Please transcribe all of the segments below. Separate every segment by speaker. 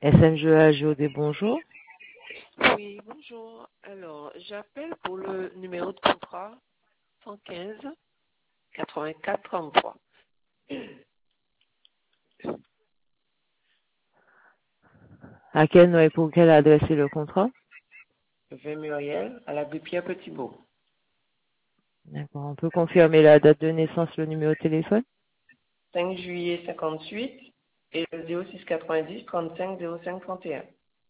Speaker 1: SMGAGOD, bonjour.
Speaker 2: Oui, bonjour. Alors, j'appelle pour le numéro de contrat 115 84 33.
Speaker 1: À quel nom et pour quelle adresse est le contrat?
Speaker 2: 20 Muriel à la rue Pierre Petitbeau.
Speaker 1: D'accord. On peut confirmer la date de naissance, le numéro de téléphone?
Speaker 2: 5 juillet 58 et le 06 90 35 05 31.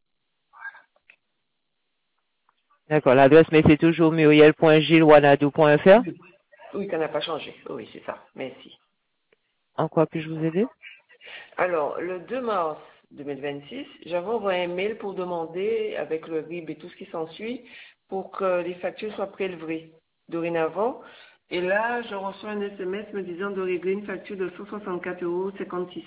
Speaker 1: D'accord. L'adresse, mais c'est toujours muriel.gilles.wanadou.fr.
Speaker 2: Oui, ça n'a pas changé. Oui, c'est ça. Merci.
Speaker 1: En quoi puis-je vous aider?
Speaker 2: Alors, le 2 mars 2026, j'avais envoyé un mail pour demander, avec le RIB et tout ce qui s'ensuit, pour que les factures soient prélevées dorénavant. Et là, je reçois un SMS me disant de régler une facture de 164,56 €.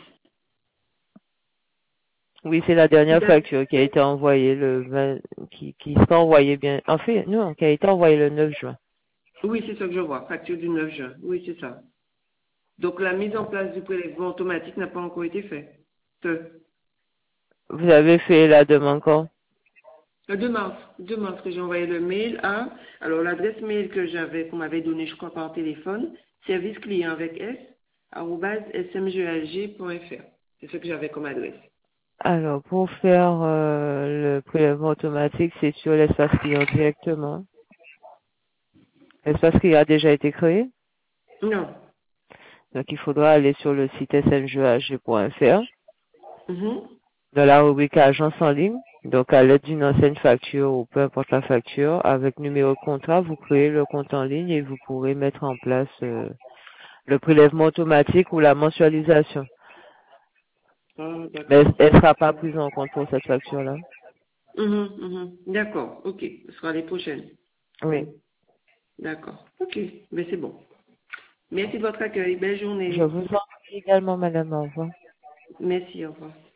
Speaker 1: Oui, c'est la
Speaker 2: Qui
Speaker 1: dernière
Speaker 2: date-
Speaker 1: facture qui a été envoyée le 20, qui sera envoyée bien. En fait, non, qui a été envoyée le 9 juin.
Speaker 2: Oui, c'est ça que je vois, facture du 9 juin. Oui, c'est ça. Donc, la mise en place du prélèvement automatique n'a pas encore été faite.
Speaker 1: Vous avez fait la demande quand?
Speaker 2: Le 2 mars que j'ai envoyé le mail à, alors l'adresse mail que j'avais, qu'on m'avait donnée, je crois, par téléphone, service client avec S, arobase smgag.fr. C'est ce que j'avais comme adresse.
Speaker 1: Alors, pour faire le prélèvement automatique, c'est sur l'espace client directement. L'espace client a déjà été créé.
Speaker 2: Non.
Speaker 1: Donc, il faudra aller sur le site smgag.fr.
Speaker 2: Mhm.
Speaker 1: Dans la rubrique agence en ligne, donc à l'aide d'une ancienne facture ou peu importe la facture, avec numéro de contrat, vous créez le compte en ligne et vous pourrez mettre en place le prélèvement automatique ou la mensualisation.
Speaker 2: Ah,
Speaker 1: Mais
Speaker 2: d'accord.
Speaker 1: elle ne sera pas prise en compte pour cette facture-là.
Speaker 2: Mhm, mhm. D'accord, ok. Ce sera les prochaines.
Speaker 1: Oui.
Speaker 2: D'accord. Ok, mais c'est bon. Merci de votre accueil. Belle
Speaker 1: Je
Speaker 2: journée.
Speaker 1: vous en prie également, madame. Au revoir.
Speaker 2: Merci, au revoir.